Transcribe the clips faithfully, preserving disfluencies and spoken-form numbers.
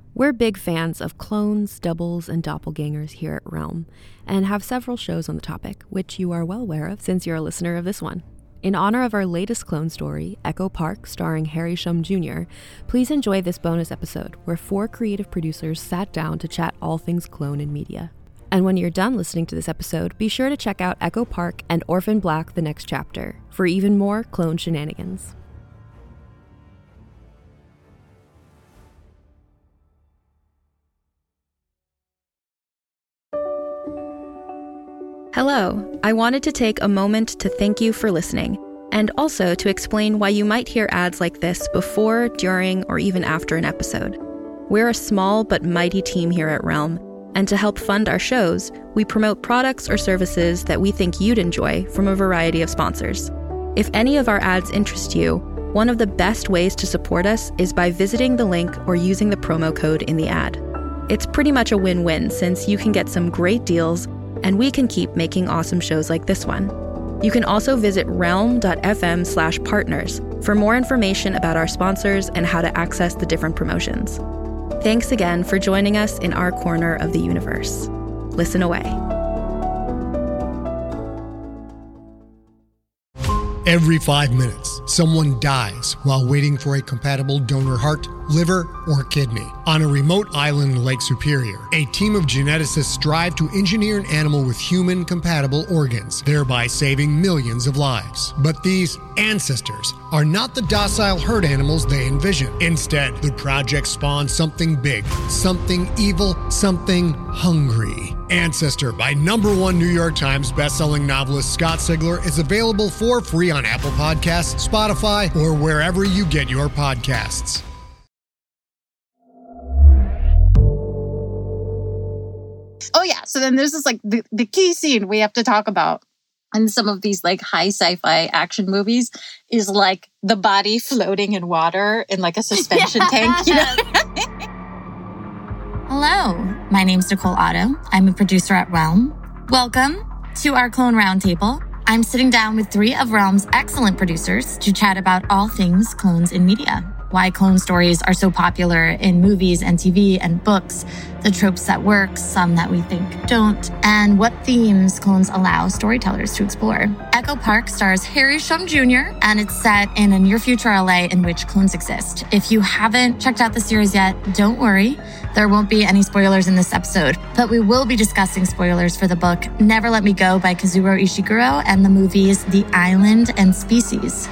We're big fans of clones, doubles, and doppelgangers here at Realm, and have several shows on the topic, which you are well aware of since you're a listener of this one. In honor of our latest clone story, Echo Park, starring Harry Shum Junior, please enjoy this bonus episode where four creative producers sat down to chat all things clone in media. And when you're done listening to this episode, be sure to check out Echo Park and Orphan Black: The Next Chapter for even more clone shenanigans. Hello, I wanted to take a moment to thank you for listening, and also to explain why you might hear ads like this before, during, or even after an episode. We're a small but mighty team here at Realm, and to help fund our shows, we promote products or services that we think you'd enjoy from a variety of sponsors. If any of our ads interest you, one of the best ways to support us is by visiting the link or using the promo code in the ad. It's pretty much a win-win since you can get some great deals and we can keep making awesome shows like this one. You can also visit realm.fm slash partners for more information about our sponsors and how to access the different promotions. Thanks again for joining us in our corner of the universe. Listen away. Every five minutes, someone dies while waiting for a compatible donor heart, liver, or kidney. On a remote island in Lake Superior, a team of geneticists strive to engineer an animal with human-compatible organs, thereby saving millions of lives. But these ancestors are not the docile herd animals they envision. Instead, the project spawns something big, something evil, something hungry. Ancestor by number one New York Times bestselling novelist Scott Sigler is available for free on Apple Podcasts, Spotify, or wherever you get your podcasts. Oh, yeah. So then there's this like the, the key scene we have to talk about in some of these like high sci-fi action movies is like the body floating in water in like a suspension tank. You know? Hello, my name's Nicole Otto. I'm a producer at Realm. Welcome to our Clone Roundtable. I'm sitting down with three of Realm's excellent producers to chat about all things clones in media. Why clone stories are so popular in movies and T V and books, the tropes that work, some that we think don't, and what themes clones allow storytellers to explore. Echo Park stars Harry Shum Junior, and it's set in a near-future L A in which clones exist. If you haven't checked out the series yet, don't worry. There won't be any spoilers in this episode, but we will be discussing spoilers for the book Never Let Me Go by Kazuo Ishiguro and the movies The Island and Species.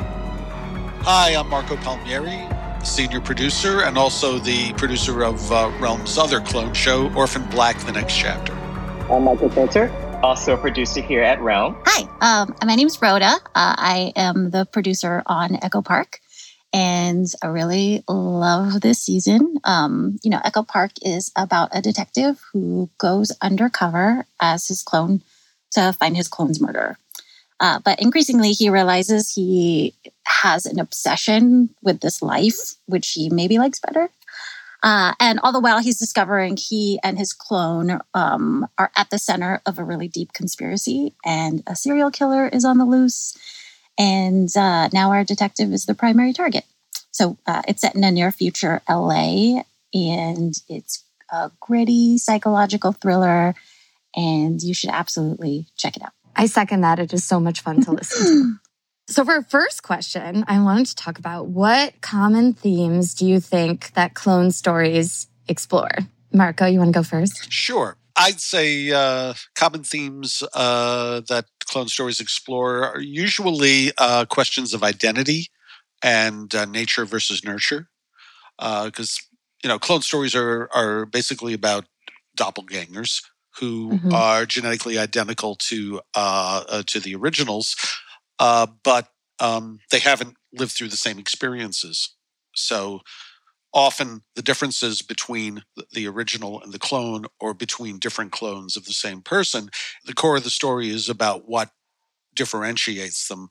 Hi, I'm Marco Palmieri, senior producer and also the producer of uh, Realm's other clone show, Orphan Black: The Next Chapter. I'm Michael Filter, also a producer here at Realm. Hi, um, my name's Rhoda. Uh, I am the producer on Echo Park, and I really love this season. Um, you know, Echo Park is about a detective who goes undercover as his clone to find his clone's murderer. Uh, but increasingly, he realizes he has an obsession with this life, which he maybe likes better. Uh, and all the while, he's discovering he and his clone um, are at the center of a really deep conspiracy, and a serial killer is on the loose. And uh, now our detective is the primary target. So uh, it's set in a near future L A, and it's a gritty psychological thriller, and you should absolutely check it out. I second that. It is so much fun to listen to. So for our first question, I wanted to talk about what common themes do you think that clone stories explore? Marco, you want to go first? Sure. I'd say uh, common themes uh, that clone stories explore are usually uh, questions of identity and uh, nature versus nurture. Because, uh, you know, clone stories are are basically about doppelgangers who mm-hmm. are genetically identical to uh, uh, to the originals, uh, but um, they haven't lived through the same experiences. So often the differences between the original and the clone, or between different clones of the same person, the core of the story is about what differentiates them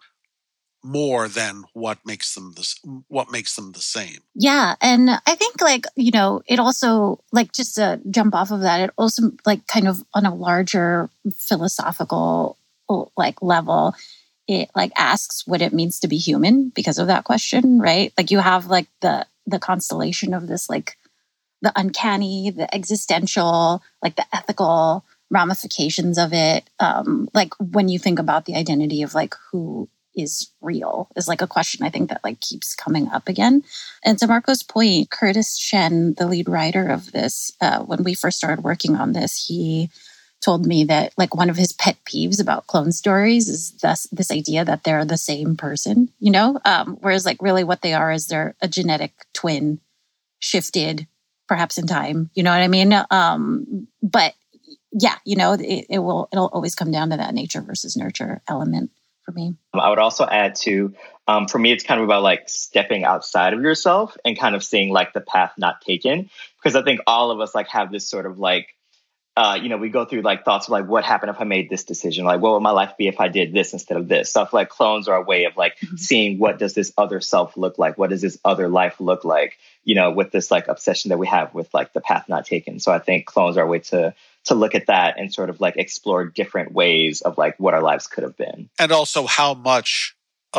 more than what makes them this, what makes them the same. Yeah. And I think like, you know, it also like just to jump off of that, it also like kind of on a larger philosophical like level, it like asks what it means to be human because of that question, right? Like you have like the, the constellation of this like the uncanny, the existential, like the ethical ramifications of it. Um, like when you think about the identity of like who is real is like a question I think that like keeps coming up again. And to Marco's point, Curtis Shen, the lead writer of this, uh, when we first started working on this, he told me that like one of his pet peeves about clone stories is this, this idea that they're the same person, you know? Um, whereas like really what they are is they're a genetic twin shifted perhaps in time, you know what I mean? Um, but yeah, you know, it, it will, it'll always come down to that nature versus nurture element for me. I would also add to, um, for me, it's kind of about like stepping outside of yourself and kind of seeing like the path not taken. Because I think all of us like have this sort of like, uh, you know, we go through like thoughts of like, what happened if I made this decision? Like, what would my life be if I did this instead of this? Stuff like clones are a way of like mm-hmm. seeing what does this other self look like? What does this other life look like? You know, with this like obsession that we have with like the path not taken. So I think clones are a way to to look at that and sort of like explore different ways of like what our lives could have been. And also how much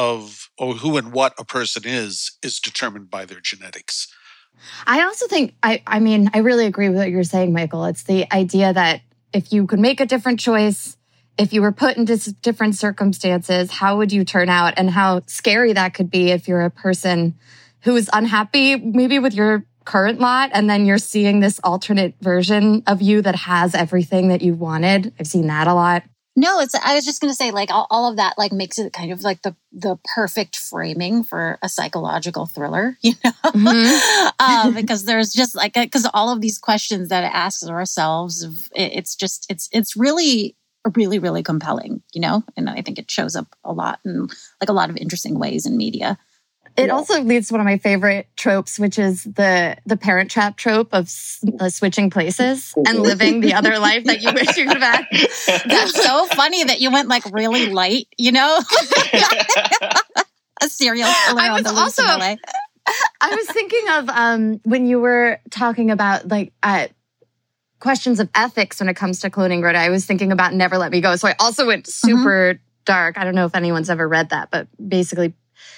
of or who and what a person is is determined by their genetics. I also think, I, I mean, I really agree with what you're saying, Michael. It's the idea that if you could make a different choice, if you were put into different circumstances, how would you turn out? And how scary that could be if you're a person who is unhappy maybe with your current lot, and then you're seeing this alternate version of you that has everything that you wanted. I've seen that a lot. No, it's, I was just going to say like all, all of that like makes it kind of like the, the perfect framing for a psychological thriller, you know, mm-hmm. uh, because there's just like, because all of these questions that it asks ourselves, it, it's just, it's, it's really, really, really compelling, you know, and I think it shows up a lot in like a lot of interesting ways in media. It also leads to one of my favorite tropes, which is the the Parent Trap trope of uh, switching places and living the other life that you wish you could have had. That's so funny that you went like really light, you know? A serial killer on the loose in L A. I was thinking of um, when you were talking about like uh, questions of ethics when it comes to cloning, Rhoda. I was thinking about Never Let Me Go. So I also went super mm-hmm. dark. I don't know if anyone's ever read that, but basically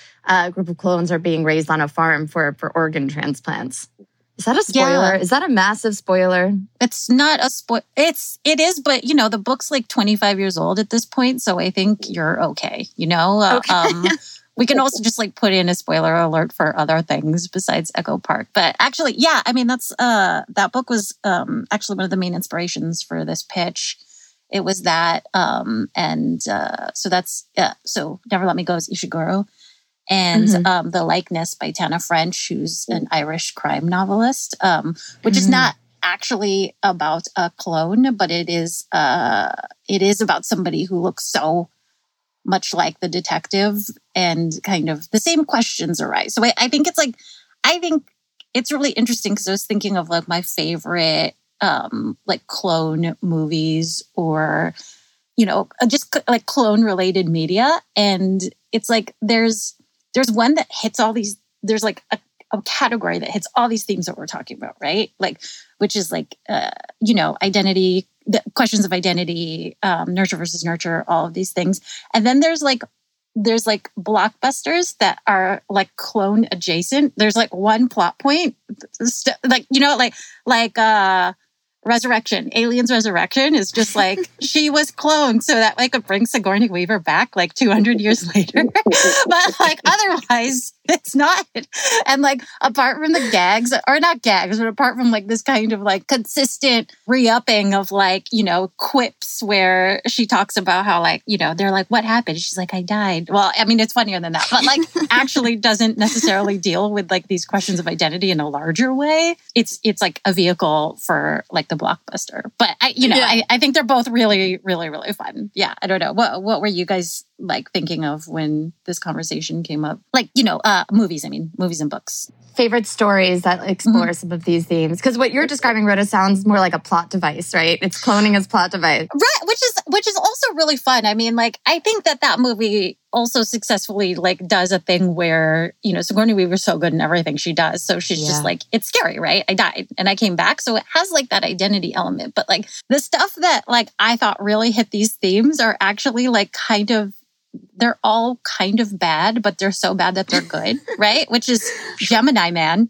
a group of clones are being raised on a farm for, for organ transplants. Is that a spoiler? Yeah. Is that a massive spoiler? It's not a spoiler. It's, it is, but you know, the book's like twenty-five years old at this point. So I think you're okay. You know, okay. uh, um, we can also just like put in a spoiler alert for other things besides Echo Park. But actually, yeah, I mean, that's, uh, that book was um, actually one of the main inspirations for this pitch. It was that. Um, and uh, so that's, yeah. So Never Let Me Go is Ishiguro. And mm-hmm. um, The Likeness by Tana French, who's an Irish crime novelist, um, which mm-hmm. is not actually about a clone, but it is uh, it is about somebody who looks so much like the detective, and kind of the same questions arise. So I, I think it's like, I think it's really interesting because I was thinking of like my favorite um, like clone movies or, you know, just like clone related media. And it's like, there's, There's one that hits all these, there's like a, a category that hits all these themes that we're talking about, right? Like, which is like, uh, you know, identity, the questions of identity, um, nurture versus nurture, all of these things. And then there's like, there's like blockbusters that are like clone adjacent. There's like one plot point, like, you know, like, like, uh, Resurrection, Aliens Resurrection is just like, she was cloned so that like could bring Sigourney Weaver back like two hundred years later. But like otherwise, it's not. And like apart from the gags, or not gags, but apart from like this kind of like consistent re-upping of like, you know, quips where she talks about how like, you know, they're like, what happened? She's like, I died. Well, I mean, it's funnier than that, but like actually doesn't necessarily deal with like these questions of identity in a larger way. It's, it's like a vehicle for like the blockbuster. But I, you know, yeah. I, I think they're both really, really, really fun. Yeah. I don't know. What, what were you guys like thinking of when this conversation came up? Like, you know, uh, movies, I mean, movies and books. Favorite stories that explore mm-hmm. some of these themes. Because what you're describing, Rhoda, sounds more like a plot device, right? It's cloning as plot device. Right, which is which is also really fun. I mean, like, I think that that movie also successfully, like, does a thing where, you know, Sigourney Weaver's so good in everything she does. So she's yeah. just like, it's scary, right? I died and I came back. So it has, like, that identity element. But, like, the stuff that, like, I thought really hit these themes are actually, like, kind of, they're all kind of bad, but they're so bad that they're good, right? Which is Gemini Man,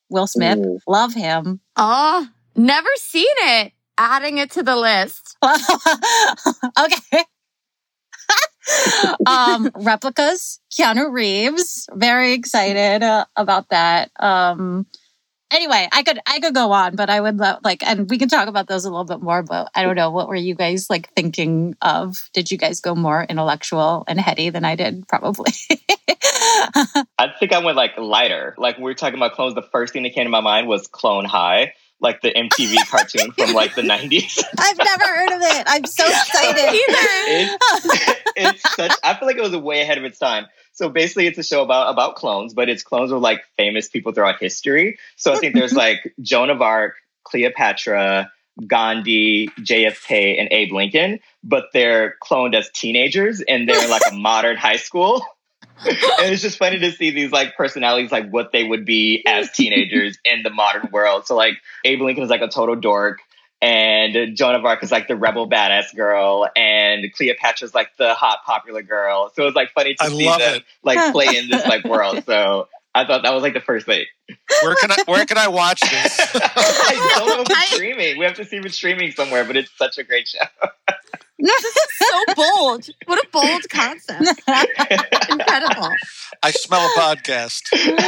Will Smith, mm. love him. Oh, never seen it. Adding it to the list. Okay. um, replicas, Keanu Reeves. Very excited uh, about that. Um, anyway, I could I could go on, but I would love, like, and we can talk about those a little bit more. But I don't know, what were you guys like thinking of? Did you guys go more intellectual and heady than I did? Probably. I think I went like lighter. Like when we were talking about clones, the first thing that came to my mind was Clone High. Like the M T V cartoon from like the nineties. I've never heard of it. I'm so excited. it's, it's such, I feel like it was way ahead of its time. So basically it's a show about, about clones, but it's clones of like famous people throughout history. So I think there's like Joan of Arc, Cleopatra, Gandhi, J F K, and Abe Lincoln, but they're cloned as teenagers and they're in like a modern high school. And it's just funny to see these like personalities, like what they would be as teenagers in the modern world. So like Abe Lincoln is like a total dork, and Joan of Arc is like the rebel badass girl, and Cleopatra's like the hot popular girl. So it's like funny to I see love them it. like play in this like world. So I thought that was like the first thing. Where can I where can I watch this? I don't know if it's streaming. We have to see if it's streaming somewhere, but it's such a great show. So bold. What a bold concept. Incredible. I smell a podcast.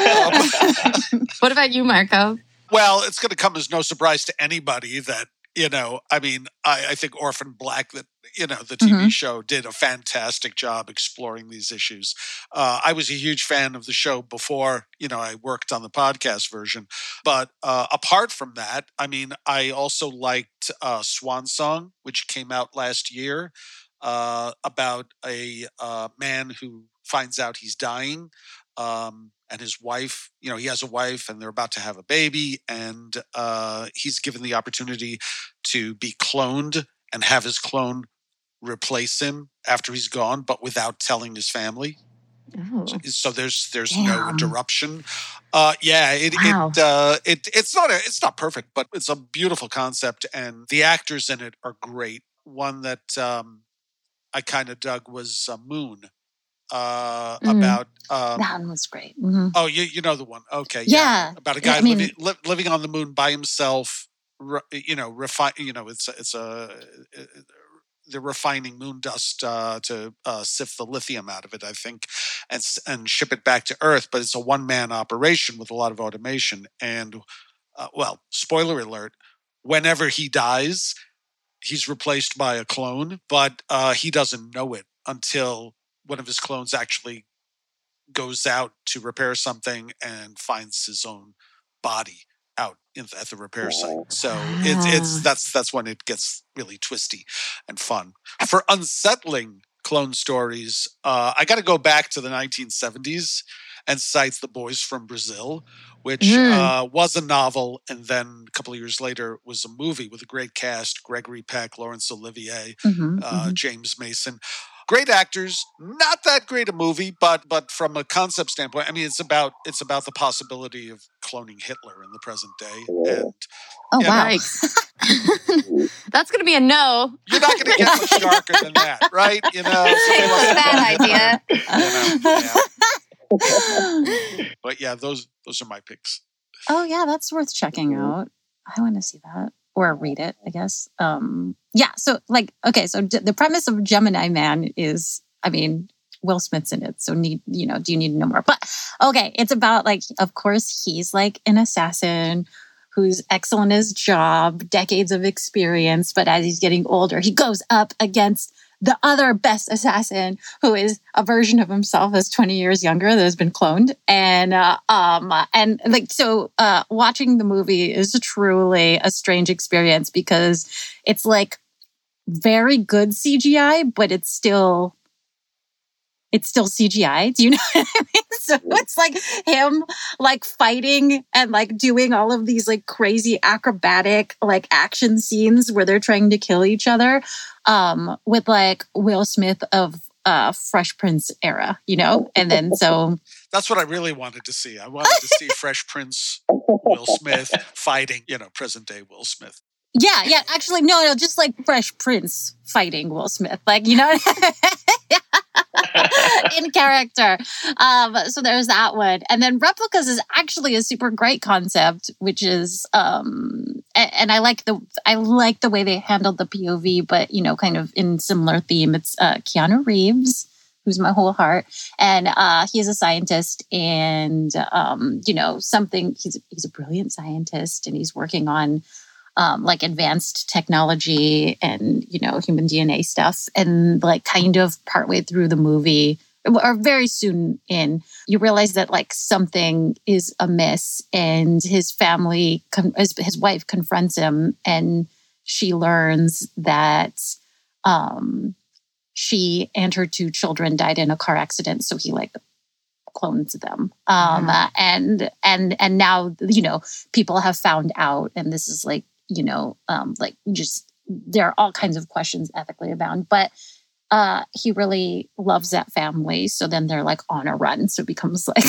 Um, what about you, Marco? Well, it's going to come as no surprise to anybody that, you know, I mean, I, I think Orphan Black, that, you know, the T V mm-hmm. show did a fantastic job exploring these issues. Uh, I was a huge fan of the show before, you know, I worked on the podcast version. But uh, apart from that, I mean, I also liked uh, Swan Song, which came out last year, uh, about a uh, man who finds out he's dying. Um, and his wife, you know, he has a wife and they're about to have a baby, and uh, he's given the opportunity to be cloned and have his clone replace him after he's gone, but without telling his family. Oh. So, so there's there's Damn. no interruption. Uh, yeah, it wow. it uh, it it's not a, it's not perfect, but it's a beautiful concept, and the actors in it are great. One that um, I kind of dug was uh, Moon. Uh, mm. About um, that one was great. Mm-hmm. Oh, you you know the one? Okay, yeah. yeah. About a guy I mean, living li- living on the moon by himself. Re, you know, refine. You know, it's it's a it, they're refining moon dust uh, to uh, sift the lithium out of it, I think, and and ship it back to Earth. But it's a one man operation with a lot of automation. And uh, well, spoiler alert: whenever he dies, he's replaced by a clone, but uh, he doesn't know it until one of his clones actually goes out to repair something and finds his own body out in the, at the repair site. So it's it's that's that's when it gets really twisty and fun. For unsettling clone stories, uh, I got to go back to the nineteen seventies and cite The Boys from Brazil, which mm. uh, was a novel, and then a couple of years later was a movie with a great cast: Gregory Peck, Laurence Olivier, mm-hmm, uh, mm-hmm. James Mason. Great actors, not that great a movie, but but from a concept standpoint, I mean, it's about it's about the possibility of cloning Hitler in the present day. And oh wow, know, that's going to be a no. You're not going to get much darker than that, right? You know, bad idea. You know, yeah. But yeah, those those are my picks. Oh yeah, that's worth checking out. I want to see that. Or read it, I guess. Um, yeah, so like, okay, so d- the premise of Gemini Man is, I mean, Will Smith's in it, so need, you know, do you need to know more? But okay, it's about like, of course, he's like an assassin who's excellent at his job, decades of experience, but as he's getting older, he goes up against the other best assassin, who is a version of himself that's twenty years younger, that has been cloned. And, uh, um, and like, so, uh, watching the movie is truly a strange experience because it's like very good C G I, but it's still, it's still C G I. Do you know what I mean? So it's like him like fighting and like doing all of these like crazy acrobatic like action scenes where they're trying to kill each other, um, with like Will Smith of uh, Fresh Prince era, you know? And then so... That's what I really wanted to see. I wanted to see Fresh Prince Will Smith fighting, you know, present day Will Smith. Yeah, yeah. Actually, no, no. Just like Fresh Prince fighting Will Smith, like you know, in character. Um, so there's that one, and then replicas is actually a super great concept, which is, um, and, and I like the I like the way they handled the P O V, but you know, kind of in similar theme. It's uh, Keanu Reeves, who's my whole heart, and uh, he is a scientist, and um, you know, something. He's he's a brilliant scientist, and he's working on. Um, like advanced technology and, you know, human D N A stuff. And like kind of partway through the movie or very soon in, you realize that like something is amiss and his family, his, his wife confronts him and she learns that um, she and her two children died in a car accident. So he like clones them. Um, uh, and, and, and now, you know, people have found out and this is like, you know, um, like just, there are all kinds of questions ethically abound, but uh, he really loves that family. So then they're like on a run. So it becomes like,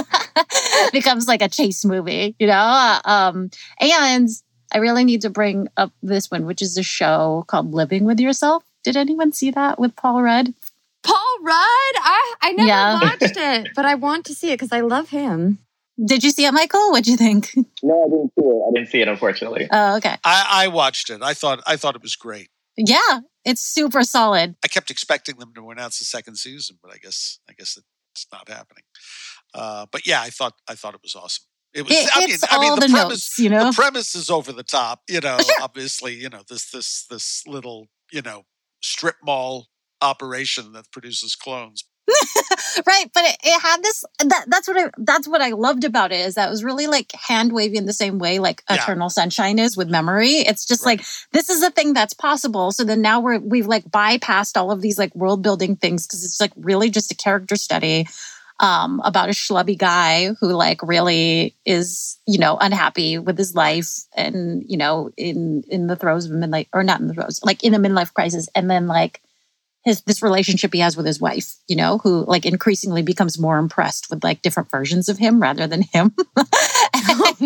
becomes like a chase movie, you know? Um, and I really need to bring up this one, which is a show called Living with Yourself. Did anyone see that with Paul Rudd? Paul Rudd? I, I never Yeah. watched it, but I want to see it because I love him. Did you see it, Michael? What'd you think? No, I didn't see it. I didn't see it, unfortunately. Oh, okay. I, I watched it. I thought I thought it was great. Yeah, it's super solid. I kept expecting them to announce the second season, but I guess I guess it's not happening. Uh, but yeah, I thought I thought it was awesome. It was. It I hits mean, I mean, all the the premise. notes, you know? The premise is over the top. You know, Sure. obviously, you know this this this little you know strip mall operation that produces clones. Right, but it, it had this. That, that's what I. That's what I loved about it is that it was really like hand wavy in the same way like Yeah. Eternal Sunshine is with memory. It's just Right. like this is a thing that's possible. So then now we're we've like bypassed all of these like world building things because it's like really just a character study um, about a schlubby guy who like really is you know unhappy with his life and you know in in the throes of a midlife or not in the throes like in a midlife crisis and then like. His this relationship he has with his wife, you know, who like increasingly becomes more impressed with like different versions of him rather than him. Oh,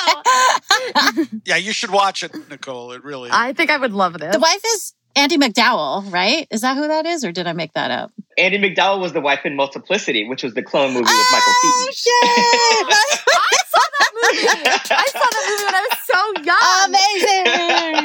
no. Yeah, you should watch it, Nicole. It really. I think I would love this. The wife is Andie MacDowell, right? Is that who that is, or did I make that up? Andie MacDowell was the wife in Multiplicity, which was the clone movie with Oh Michael Keaton. shit! I saw that movie. I saw that movie when I was so young. Amazing.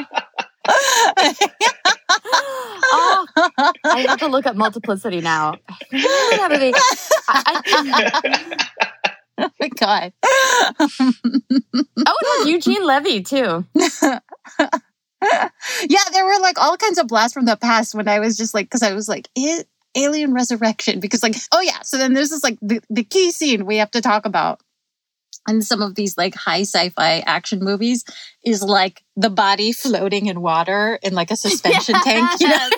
Oh, I have to look up Multiplicity now. That movie. I, I, Oh my god. oh, it was Eugene Levy too. Yeah, there were like all kinds of blasts from the past when I was just like, because I was like, it, Alien Resurrection, because like, oh yeah. So then there's this like the, the key scene we have to talk about in some of these like high sci-fi action movies is like the body floating in water in like a suspension tank, you know?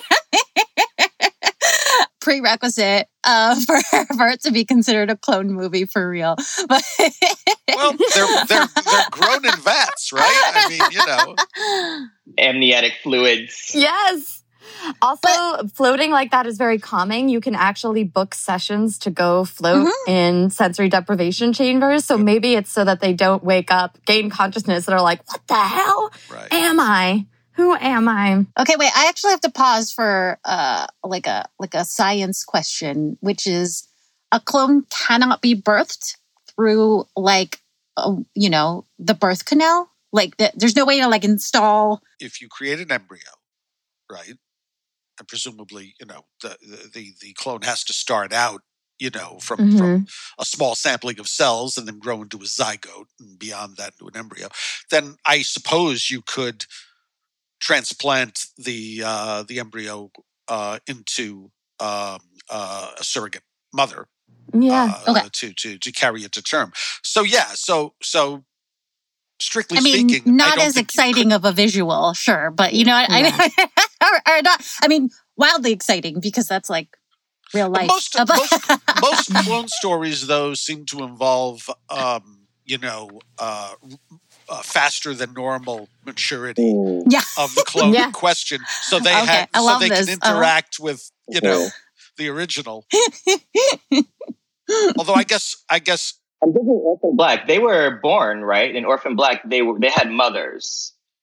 Prerequisite uh, for, for it to be considered a clone movie for real. But Well, they're they're they're grown in vats, right? I mean, you know. Amniotic fluids. Yes. Also, floating like that is very calming. You can actually book sessions to go float Mhm. in sensory deprivation chambers. So maybe it's so that they don't wake up, gain consciousness, and are like, what the hell Right. am I? Who am I? okay, wait, I actually have to pause for uh, like a like a science question, which is a clone cannot be birthed through like a, you know the birth canal. Like the, there's no way to like install. If you create an embryo, right, and presumably, you know, the the the clone has to start out, you know, from Mhm. from a small sampling of cells and then grow into a zygote and beyond that into an embryo. Then I suppose you could transplant the uh, the embryo uh, into um, uh, a surrogate mother. Yeah. Uh, Okay. to to to carry it to term. So yeah, so so strictly I mean, speaking, I not don't as think you exciting of a visual, sure, but you know, I, I or, or not. I mean, wildly exciting because that's like real life. Most Uh, but- most most clone stories, though, seem to involve, um, you know, uh, uh, faster than normal maturity yeah, of the clone Yeah. in question, so they Okay, have I so love they this. can Uh-huh. interact with, you know, the original. Although I guess I guess I'm thinking Orphan Black. They were born, right? In Orphan Black, they were they had mothers.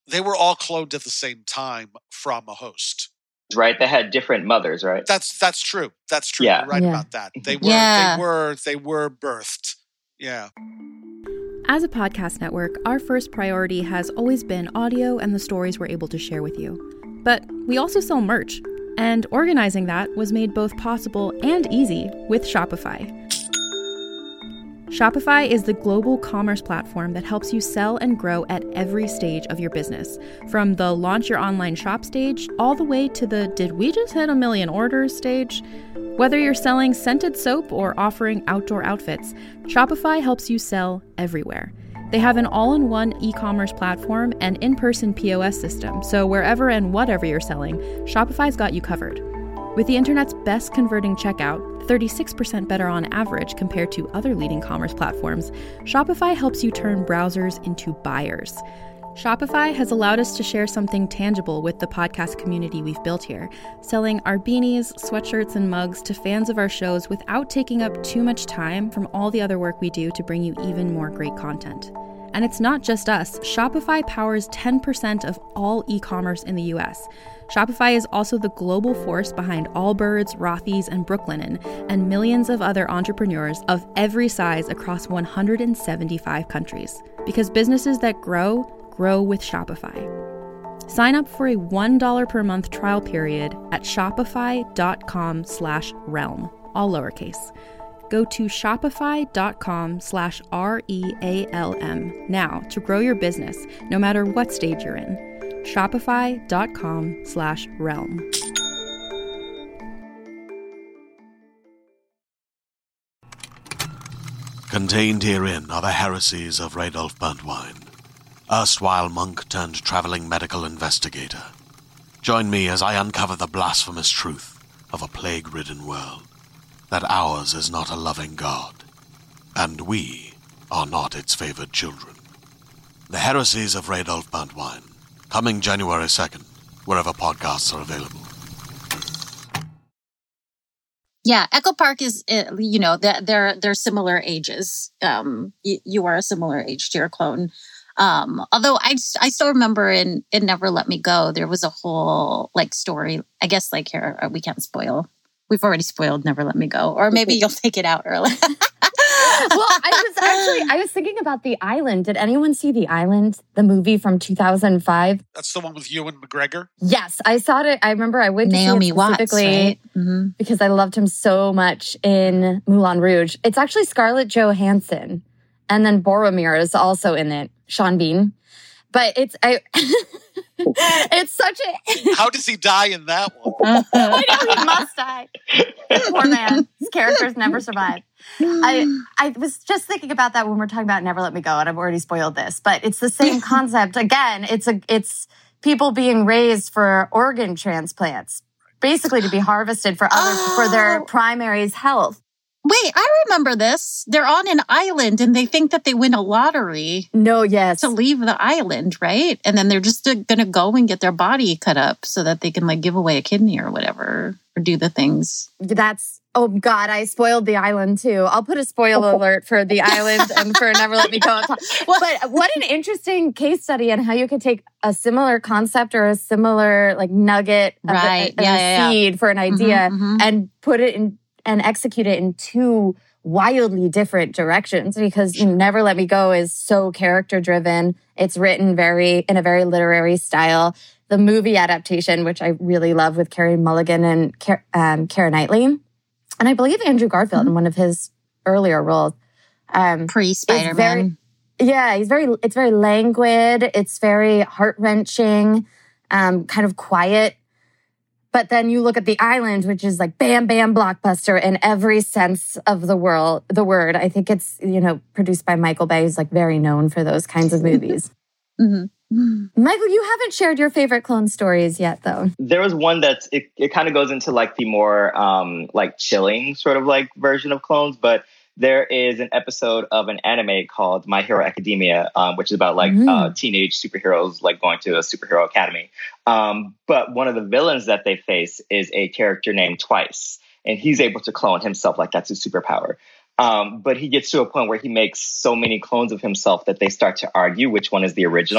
they were all cloned at the same time from a host. Right? They had different mothers, right? That's that's true. That's true. Yeah. You're right Yeah. about that. They were Yeah. they were they were birthed. Yeah. As a podcast network, our first priority has always been audio and the stories we're able to share with you. But we also sell merch, and organizing that was made both possible and easy with Shopify. Shopify is the global commerce platform that helps you sell and grow at every stage of your business, from the launch your online shop stage all the way to the did we just hit a million orders stage. Whether you're selling scented soap or offering outdoor outfits, Shopify helps you sell everywhere. They have an all-in-one e-commerce platform and in-person P O S system, so wherever and whatever you're selling, Shopify's got you covered. With the internet's best converting checkout, thirty-six percent better on average compared to other leading commerce platforms, Shopify helps you turn browsers into buyers. Shopify has allowed us to share something tangible with the podcast community we've built here, selling our beanies, sweatshirts, and mugs to fans of our shows without taking up too much time from all the other work we do to bring you even more great content. And it's not just us. Shopify powers ten percent of all e-commerce in the U S. Shopify is also the global force behind Allbirds, Rothy's, and Brooklinen, and millions of other entrepreneurs of every size across one hundred seventy-five countries. Because businesses that grow, grow with Shopify. Sign up for a one dollar per month trial period at shopify.com slash realm, all lowercase. Go to shopify.com slash R-E-A-L-M now to grow your business, no matter what stage you're in. Shopify.com slash realm. Contained herein are the heresies of Radolf Burntwine, erstwhile monk turned traveling medical investigator. Join me as I uncover the blasphemous truth of a plague-ridden world, that ours is not a loving God, and we are not its favored children. The Heresies of Radolf Burntwine, coming January second, wherever podcasts are available. Yeah, Echo Park is, uh, you know, they're, they're, they're similar ages. Um, you, you are a similar age to your clone. Um, although I, I still remember in, in Never Let Me Go, there was a whole like story, I guess like here, we can't spoil. We've already spoiled Never Let Me Go, or maybe you'll take it out early. Well, I was actually, I was thinking about The Island. Did anyone see The Island, the movie from two thousand five? That's the one with Ewan McGregor? Yes, I saw it. I remember I went to Naomi see it Watts, specifically right? Mm-hmm. because I loved him so much in Moulin Rouge. It's actually Scarlett Johansson. And then Boromir is also in it, Sean Bean. But it's I, it's such a... How does he die in that one? I know, he must die. Poor man. His characters never survive. I I was just thinking about that when we're talking about Never Let Me Go, and I've already spoiled this, but it's the same concept. Again, it's a it's people being raised for organ transplants, basically to be harvested for other Oh. for their primary's health. Wait, I remember this. They're on an island and they think that they win a lottery No, yes. to leave the island, right? And then they're just going to go and get their body cut up so that they can like give away a kidney or whatever, or do the things. That's, oh God, I spoiled The Island too. I'll put a spoiler alert for The Island and for Never Let Me Go. But what an interesting case study on how you could take a similar concept or a similar like nugget of, Right. a, of Yeah, a yeah, yeah. seed for an idea Mhm, mhm. and put it in and execute it in two wildly different directions, because you know, Never Let Me Go is so character driven. It's written very in a very literary style. The movie adaptation, which I really love with Carey Mulligan and Keira um, Keira Knightley, and I believe Andrew Garfield Mm-hmm. in one of his earlier roles. Um, Pre Spider Man. yeah, he's very. It's very languid. It's very heart wrenching, um, kind of quiet. But then you look at The Island, which is like bam, bam, blockbuster in every sense of the world, the word. I think it's, you know, produced by Michael Bay, who's like very known for those kinds of movies. Mm-hmm. Michael, you haven't shared your favorite clone stories yet, though. There was one that's, it, it kind of goes into like the more um, like chilling sort of like version of clones, but there is an episode of an anime called My Hero Academia, um, which is about like Mm. uh, teenage superheroes like going to a superhero academy. Um, but one of the villains that they face is a character named Twice, and he's able to clone himself. Like that's his superpower. Um, but he gets to a point where he makes so many clones of himself that they start to argue which one is the original.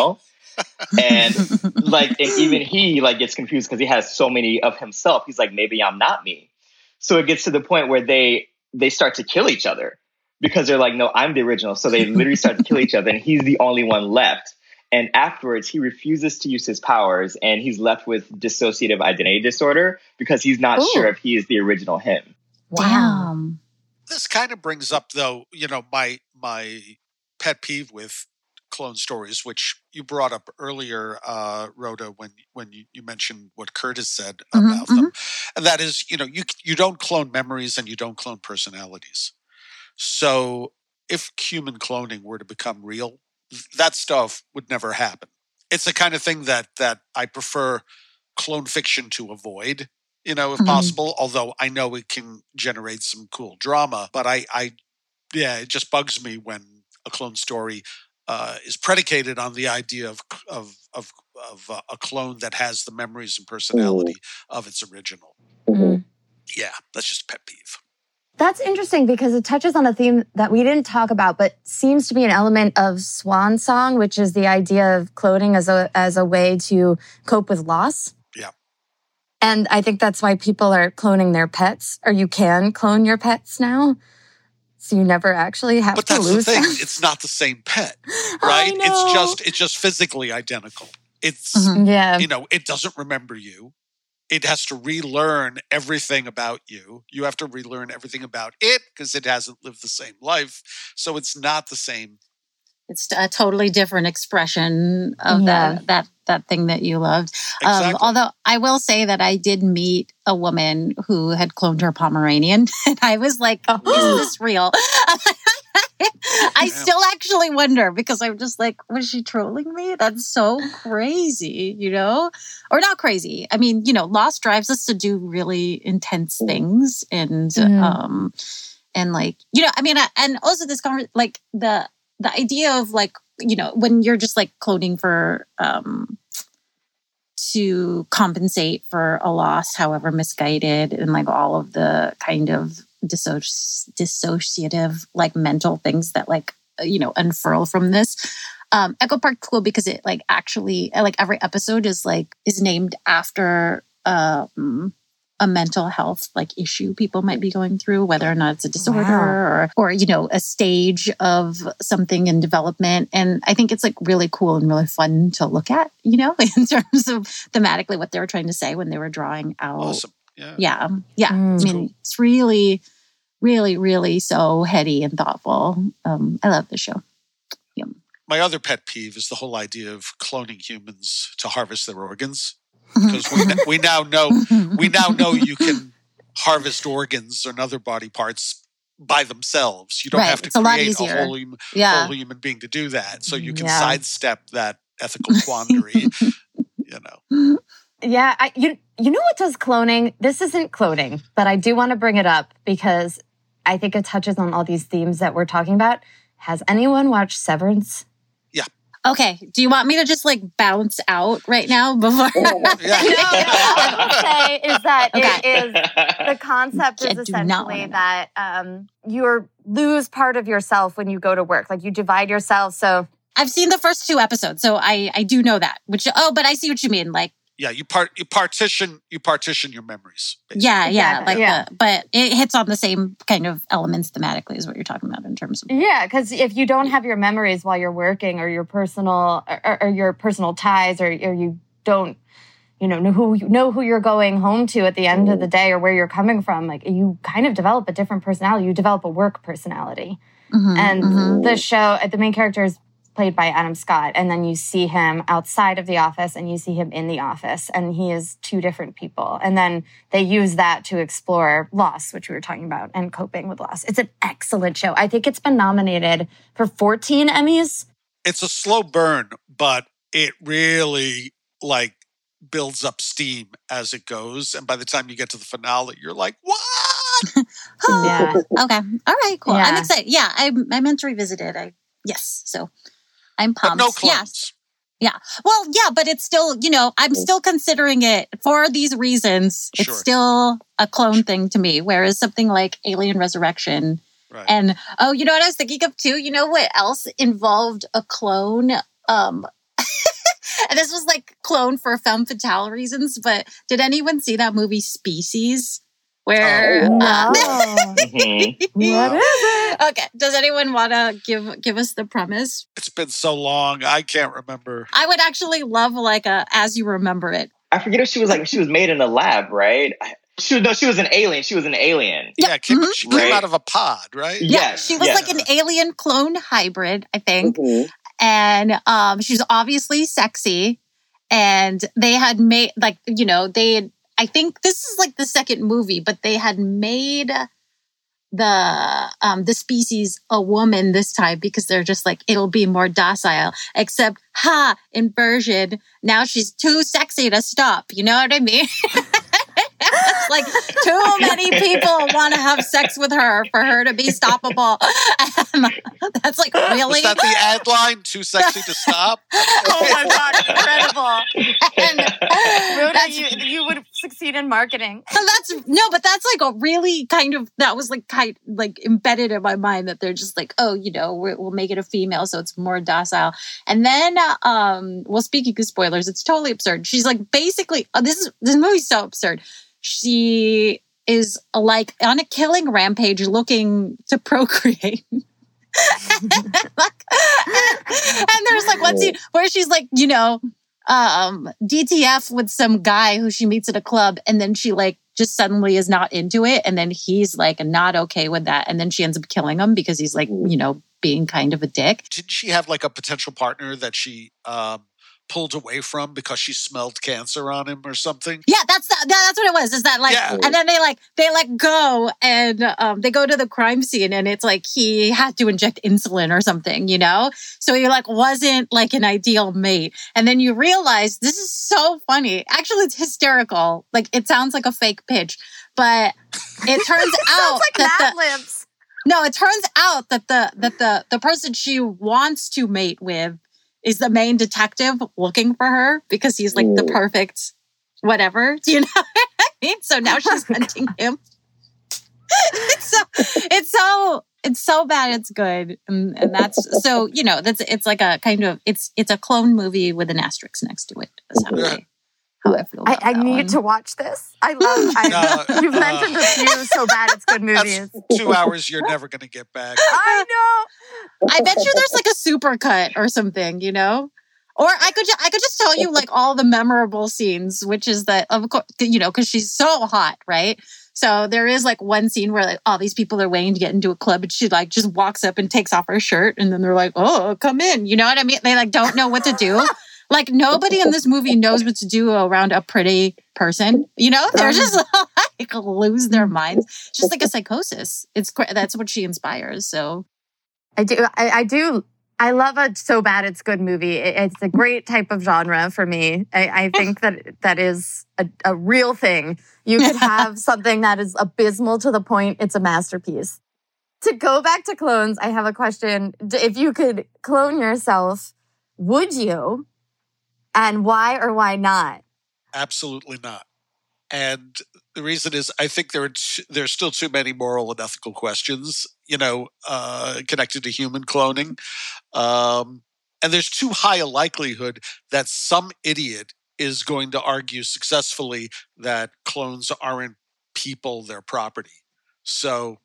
And like, and even he like gets confused because he has so many of himself. He's like, maybe I'm not me. So it gets to the point where they they start to kill each other because they're like, no, I'm the original. So they literally start to kill each other, and he's the only one left. And afterwards, he refuses to use his powers, and he's left with dissociative identity disorder because he's not Ooh. sure if he is the original him. Wow. This kind of brings up, though, you know, my my pet peeve with clone stories, which you brought up earlier, uh, Rhoda, when when you, you mentioned what Curtis said Mhm, about them, and that is, you know, you you don't clone memories and you don't clone personalities. So if human cloning were to become real, that stuff would never happen. It's the kind of thing that that I prefer clone fiction to avoid, you know, if Mhm. possible, although I know it can generate some cool drama. But I, I yeah, it just bugs me when a clone story uh, is predicated on the idea of of of, of uh, a clone that has the memories and personality of its original. Mhm. Yeah, that's just a pet peeve. That's interesting because it touches on a theme that we didn't talk about, but seems to be an element of Swan Song, which is the idea of cloning as a as a way to cope with loss. Yeah. And I think that's why people are cloning their pets, or you can clone your pets now. So you never actually have But to that's the lose thing. them. It's not the same pet, I right? know. It's just it's just physically identical. It's Mhm. Yeah. you know, it doesn't remember you. It has to relearn everything about you. You have to relearn everything about it because it hasn't lived the same life. So it's not the same. It's a totally different expression of Yeah. that that that thing that you loved. Um, Exactly. although I will say that I did meet a woman who had cloned her Pomeranian, and I was like, "Is this real?" I Yeah. still actually wonder because I'm just like, was she trolling me? That's so crazy, you know? Or not crazy. I mean, you know, loss drives us to do really intense things, and Mhm. um, and like, you know, I mean, I- and also this conversation, like the. The idea of like, you know, when you're just like cloning for, um, to compensate for a loss, however misguided, and like all of the kind of dissoci- dissociative, like mental things that like, you know, unfurl from this. Um, Echo Park's cool because it like actually, like every episode is like, is named after, um, a mental health like issue people might be going through, whether or not it's a disorder Wow. or, or, you know, a stage of something in development. And I think it's like really cool and really fun to look at, you know, in terms of thematically what they were trying to say when they were drawing out. Awesome. Yeah. Yeah. Yeah. Mm. I mean, Cool. it's really, really, really so heady and thoughtful. Um, I love the show. My other pet peeve is the whole idea of cloning humans to harvest their organs. Because we, we now know we now know you can harvest organs and other body parts by themselves. You don't Right, have to it's a lot create a, easier. whole, hum- Yeah. whole human being to do that. So you can Yeah. sidestep that ethical quandary. You know, Yeah, I, you you know what does cloning? This isn't cloning, but I do want to bring it up because I think it touches on all these themes that we're talking about. Has anyone watched Severance? Okay. Do you want me to just like bounce out right now before? yeah. No, no, what I will say is that it Okay. is the concept I is do not essentially wanna know. that um, you lose part of yourself when you go to work. Like you divide yourself. So I've seen the first two episodes, so I I do know that. Which oh, but I see what you mean. Like Yeah, you part you partition you partition your memories. basically. yeah, yeah, Exactly. like Yeah. the but it hits on the same kind of elements thematically is what you're talking about in terms of yeah, because if you don't have your memories while you're working, or your personal or, or your personal ties, or, or you don't, you know, know who you know who you're going home to at the end of the day, or where you're coming from, like you kind of develop a different personality. You develop a work personality. Mhm, And mhm. the show, the main character is played by Adam Scott, and then you see him outside of the office and you see him in the office, and he is two different people. And then they use that to explore loss, which we were talking about, and coping with loss. It's an excellent show. I think it's been nominated for fourteen Emmys. It's a slow burn, but it really like builds up steam as it goes. And by the time you get to the finale, you're like, what? Yeah. Okay. All right, cool. I'm Yeah. excited. Yeah, I I meant to revisit it. I yes. So I'm But pumped. no Yes. clones. Yeah. Well, yeah, but it's still, you know, I'm still considering it for these reasons. Sure. It's still a clone thing to me. Whereas something like Alien Resurrection Right. and, oh, you know what I was thinking of too? You know what else involved a clone? Um, And this was like cloned for femme fatale reasons, but did anyone see that movie Species? Where oh, uh, no. mm-hmm. What is it? Okay, does anyone want to give give us the premise? It's been so long, I can't remember. I would actually love like a as you remember it. I forget if she was like she was made in a lab, right? She was no, she was an alien. She was an alien. Yeah, came, mm-hmm. she came right. out of a pod, right? Yeah, Yes, she was yes. like an alien clone hybrid, I think. Mm-hmm. And um, she was obviously sexy. And they had made, like, you know, they had, I think this is like the second movie, but they had made the um, the species a woman this time because they're just like, it'll be more docile. Except, ha, inversion. Now she's too sexy to stop. You know what I mean? It's like too many people want to have sex with her for her to be stoppable. And that's like really. Was that the ad line? Too sexy to stop? Oh my God, incredible. And Rhoda, that's, you, you would succeed in marketing. that's no, but that's like a really kind of that was like kind like embedded in my mind that they're just like, oh, you know, we're, we'll make it a female so it's more docile. And then, um, well, speaking of spoilers, it's totally absurd. She's like basically oh, this is this movie's so absurd. She is like on a killing rampage looking to procreate. and, like, and there's like one scene where she's like, you know, um, D T F with some guy who she meets at a club, and then she like just suddenly is not into it, and then he's like not okay with that, and then she ends up killing him because he's like, you know, being kind of a dick. Didn't she have like a potential partner that she um, pulled away from because she smelled cancer on him or something? Yeah, that's the, that's what it was. Is that like, Yeah. and then they like they like go and um, they go to the crime scene, and it's like he had to inject insulin or something, you know. So he like wasn't like an ideal mate, and then you realize this is so funny. Actually, it's hysterical. Like it sounds like a fake pitch, but it turns out Sounds like that Mad the, Libs. no, it turns out that the that the the person she wants to mate with is the main detective looking for her because he's like the perfect whatever. Do you know what I mean? So now she's hunting him. it's so it's so it's so bad it's good. And, and that's so, you know, that's it's like a kind of it's it's a clone movie with an asterisk next to it. That's how I how I feel I, about I that need one. to watch this. I love I, No, You've uh, mentioned a few so bad it's good movies. That's two hours you're never going to get back. I know. I bet you there's like a super cut or something, you know? Or I could ju- I could just tell you like all the memorable scenes, which is that of course, you know, because she's so hot, right? So there is like one scene where like all these people are waiting to get into a club, and she like just walks up and takes off her shirt, and then they're like, "Oh, come in," you know what I mean? They like don't know what to do. Like nobody in this movie knows what to do around a pretty person, you know? They're just like lose their minds. It's just like a psychosis. It's cra- that's what she inspires. So I do. I, I do. I love a so bad it's good movie. It, it's a great type of genre for me. I, I think that that is a, a real thing. You could have something that is abysmal to the point it's a masterpiece. To go back to clones, I have a question. If you could clone yourself, would you? And why or why not? Absolutely not. And the reason is, I think there are t- there's still too many moral and ethical questions, you know, uh, connected to human cloning, um, and there's too high a likelihood that some idiot is going to argue successfully that clones aren't people; they're property. So,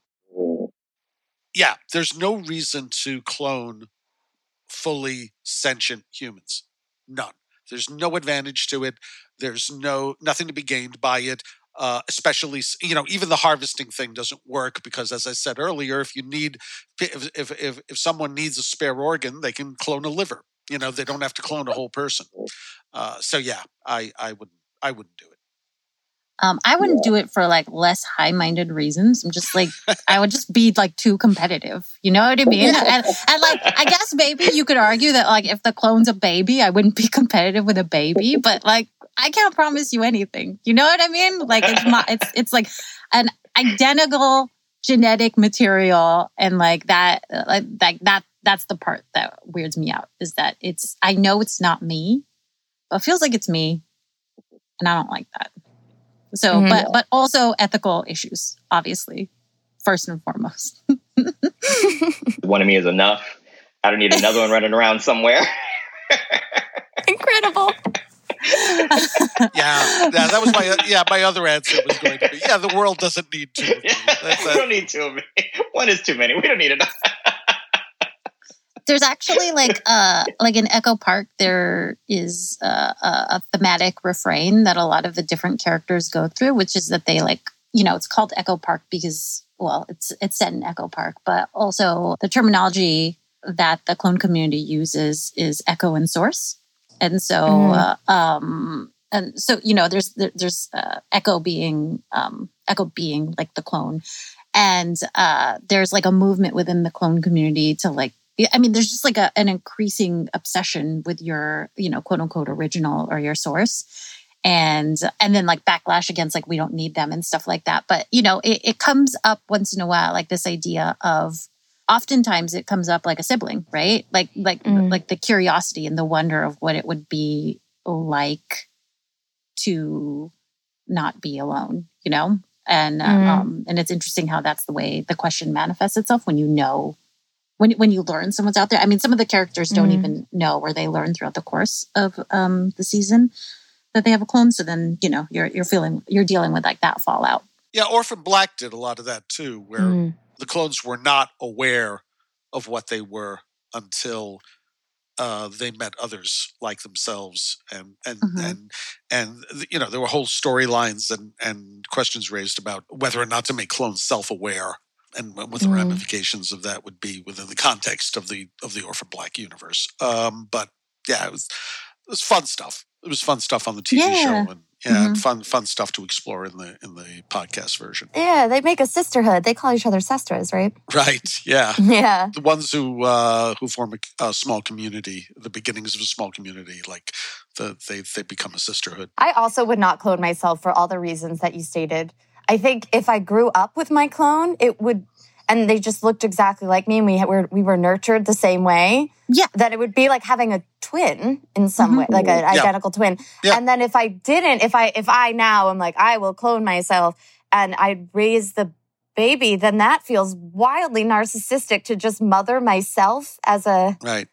yeah, there's no reason to clone fully sentient humans. None. There's no advantage to it. There's no nothing to be gained by it. Uh, especially, you know, even the harvesting thing doesn't work because, as I said earlier, if you need, if if if, if someone needs a spare organ, they can clone a liver. You know, they don't have to clone a whole person. Uh, so yeah, I I wouldn't I wouldn't do it. Um, I wouldn't do it for like less high-minded reasons. I'm just like, I would just be like too competitive. You know what I mean? And, and like, I guess maybe you could argue that like if the clone's a baby, I wouldn't be competitive with a baby. But like, I can't promise you anything. You know what I mean? Like it's my, it's it's like an identical genetic material, and like that, like that that that's the part that weirds me out. Is that it's I know it's not me, but it feels like it's me, and I don't like that. So, mm-hmm. but but also ethical issues, obviously, first and foremost. One of me is enough. I don't need another one running around somewhere. Incredible. yeah, yeah, that was my yeah. My other answer was going to be yeah. The world doesn't need two of me. That's, we don't need two of me. One is too many. We don't need it. There's actually like uh like in Echo Park, there is a, a, a thematic refrain that a lot of the different characters go through, which is that they like, you know, it's called Echo Park because, well, it's it's set in Echo Park, but also the terminology that the clone community uses is echo and source. And so, mm. uh, um, and so, you know, there's, there, there's uh, echo being, um, echo being like the clone. And uh, there's like a movement within the clone community to like, I mean, there's just like a, an increasing obsession with your, you know, quote unquote original or your source. And, and then like backlash against like, we don't need them and stuff like that. But, you know, it, it comes up once in a while, like this idea of, oftentimes it comes up like a sibling, right? Like, like, mm. like the curiosity and the wonder of what it would be like to not be alone, you know? And, mm. um, and it's interesting how that's the way the question manifests itself when you know, when, when you learn someone's out there. I mean, some of the characters don't mm. even know, or they learn throughout the course of, um, the season that they have a clone. So then, you know, you're, you're feeling, you're dealing with like that fallout. Yeah. Orphan Black did a lot of that too, where mm. the clones were not aware of what they were until uh, they met others like themselves, and and mm-hmm. and and you know, there were whole storylines and and questions raised about whether or not to make clones self-aware, and what the mm. ramifications of that would be within the context of the of the Orphan Black universe. Um, but yeah, it was it was fun stuff. It was fun stuff on the T V yeah. show, and yeah, mm-hmm. fun fun stuff to explore in the in the podcast version. Yeah, they make a sisterhood. They call each other sisters, right? Right. Yeah. Yeah. The ones who uh, who form a, a small community, the beginnings of a small community, like the, they they become a sisterhood. I also would not clone myself for all the reasons that you stated. I think if I grew up with my clone, it would. And they just looked exactly like me, and we were we were nurtured the same way. Yeah, that it would be like having a twin in some mm-hmm. way, like an yeah. identical twin. Yeah. And then if I didn't, if I if I now am like I will clone myself and I raise the baby, then that feels wildly narcissistic to just mother myself as a right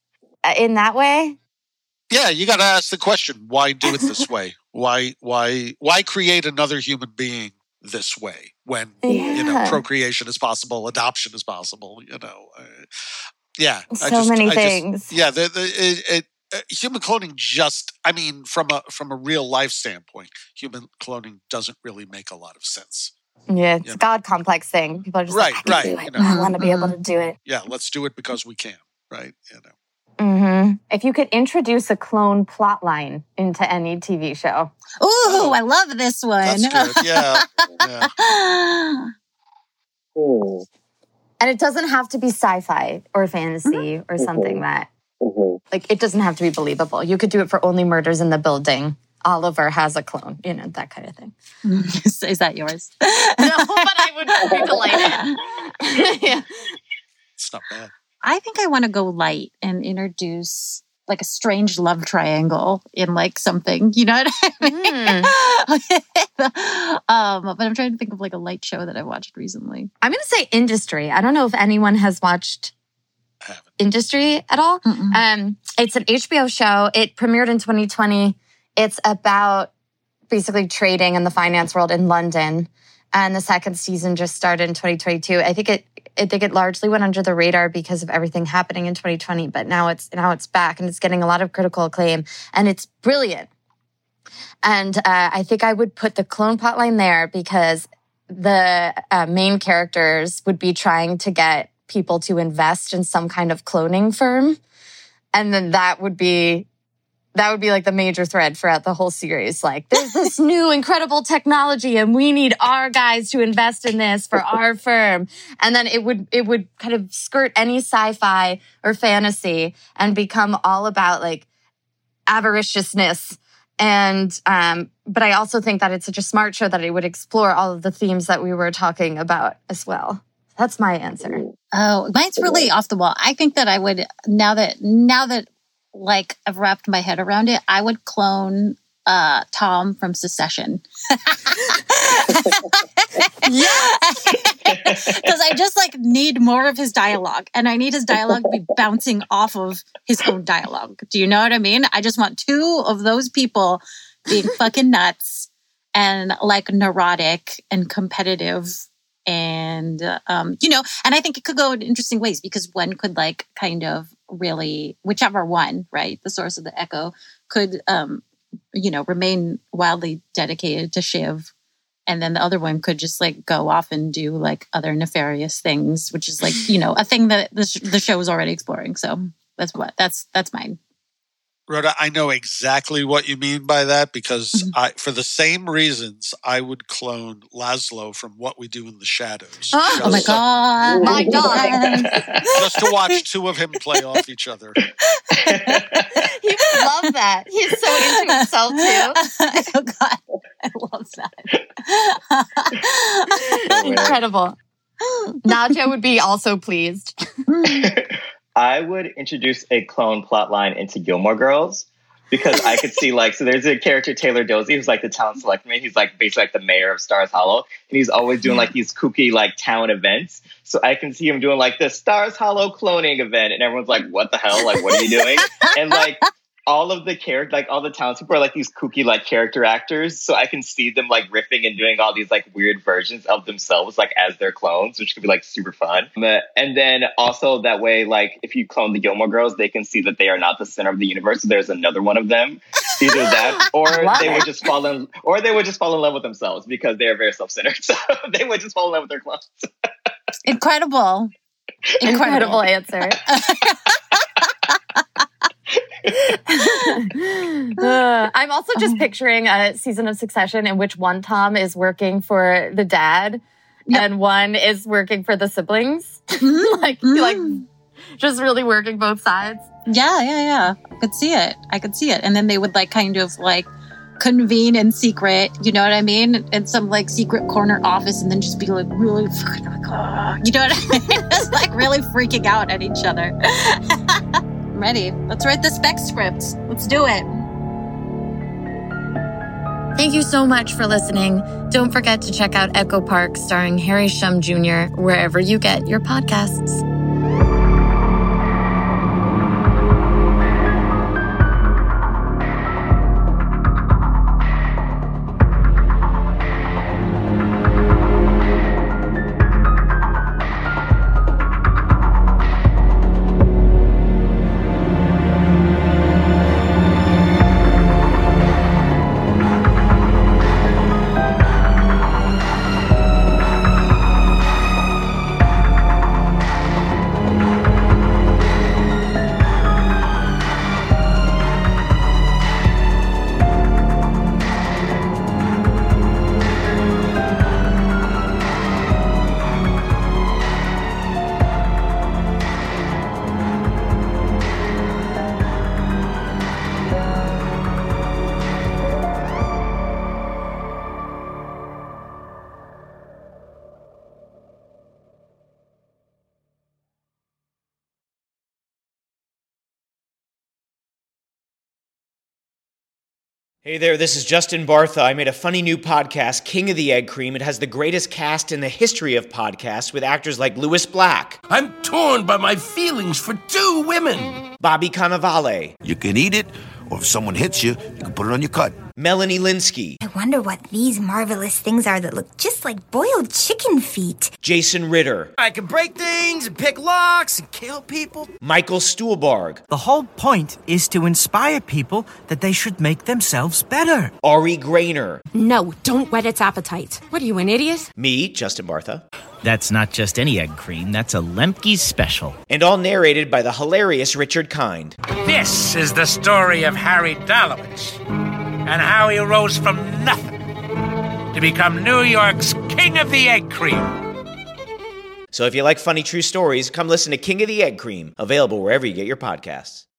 in that way. Yeah, you got to ask the question: why do it this way? Why why why create another human being this way when yeah. you know procreation is possible, adoption is possible, you know uh, yeah so I just, many I things just, yeah the, the, it, it, uh, human cloning just I mean from a from a real life standpoint, human cloning doesn't really make a lot of sense. Yeah, it's you a know? God complex thing. People are just right like, I right do it. You know? I want to be able to do it. Yeah, let's do it because we can, right? You know. Mm-hmm. If you could introduce a clone plot line into any T V show. Ooh, oh, I love this one. That's good. Yeah. yeah. Oh. And it doesn't have to be sci-fi or fantasy mm-hmm. or something mm-hmm. that, mm-hmm. like, it doesn't have to be believable. You could do it for Only Murders in the Building. Oliver has a clone, you know, that kind of thing. is, is that yours? No, but I would be delighted. yeah. It's not bad. I think I want to go light and introduce like a strange love triangle in like something, you know what I mean? Mm. um, but I'm trying to think of like a light show that I watched recently. I'm going to say Industry. I don't know if anyone has watched Industry at all. Mm-mm. Um, it's an H B O show. It premiered in twenty twenty. It's about basically trading in the finance world in London. And the second season just started in twenty twenty-two. I think it I think it largely went under the radar because of everything happening in twenty twenty, but now it's now it's back and it's getting a lot of critical acclaim, and it's brilliant. And uh, I think I would put the clone plotline there because the uh, main characters would be trying to get people to invest in some kind of cloning firm, and then that would be that would be like the major thread throughout the whole series. Like, there's this new incredible technology and we need our guys to invest in this for our firm. And then it would, it would kind of skirt any sci-fi or fantasy and become all about like avariciousness. And, um, but I also think that it's such a smart show that it would explore all of the themes that we were talking about as well. That's my answer. Oh, mine's really off the wall. I think that I would, now that, now that, like I've wrapped my head around it, I would clone uh, Tom from Succession. Yeah. Because I just like need more of his dialogue, and I need his dialogue to be bouncing off of his own dialogue. Do you know what I mean? I just want two of those people being fucking nuts and like neurotic and competitive. And, um, you know, and I think it could go in interesting ways because one could like kind of really, whichever one, right, the source of the echo could, um, you know, remain wildly dedicated to Shiv. And then the other one could just like go off and do like other nefarious things, which is like, you know, a thing that the, sh- the show is already exploring. So that's what, that's, that's mine. Rhoda, I know exactly what you mean by that because Mhm. I, for the same reasons, I would clone Laszlo from What We Do in the Shadows. Oh, oh my Just- God. My God. Just to watch two of him play off each other. He would love that. He's so into himself too. Oh God, I love that. Incredible. Nadia would be also pleased. I would introduce a clone plotline into Gilmore Girls because I could see like, so there's a character, Taylor Dozy, who's like the town selectman. He's like basically like the mayor of Stars Hollow. And he's always doing like these kooky like town events. So I can see him doing like the Stars Hollow cloning event. And everyone's like, what the hell? Like, what are you doing? And like all of the character, like all the townspeople are like these kooky like character actors. So I can see them like riffing and doing all these like weird versions of themselves like as their clones, which could be like super fun. And then also that way, like if you clone the Gilmore Girls, they can see that they are not the center of the universe. So there's another one of them. Either that, or Love they it. would just fall in, or they would just fall in love with themselves because they are very self-centered. So they would just fall in love with their clones. Incredible. Incredible answer. Uh, I'm also just picturing a season of Succession in which one Tom is working for the dad Yep. and one is working for the siblings. like, Mhm. like just really working both sides. Yeah, yeah, yeah. I could see it. I could see it. And then they would like kind of like convene in secret, you know what I mean? In some like secret corner office and then just be like really fucking like, oh, you know what I mean? Just like really freaking out at each other. I'm ready. Let's write the spec script. Let's do it. Thank you so much for listening. Don't forget to check out Echo Park starring Harry Shum Junior wherever you get your podcasts. Hey there, this is Justin Bartha. I made a funny new podcast, King of the Egg Cream. It has the greatest cast in the history of podcasts with actors like Louis Black, I'm torn by my feelings for two women. Bobby Cannavale, You can eat it, or if someone hits you, you can put it on your cut. Melanie Linsky, I wonder what these marvelous things are that look just like boiled chicken feet. Jason Ritter, I can break things and pick locks and kill people. Michael Stuhlbarg, The whole point is to inspire people that they should make themselves better. Ari Grainer, No, don't whet its appetite. What are you, an idiot? me, Justin Bartha, That's not just any egg cream, that's a Lemke's special. and all narrated by the hilarious Richard Kind. This is the story of Harry Dalowitz and how he rose from nothing to become New York's King of the Egg Cream. So if you like funny true stories, come listen to King of the Egg Cream, available wherever you get your podcasts.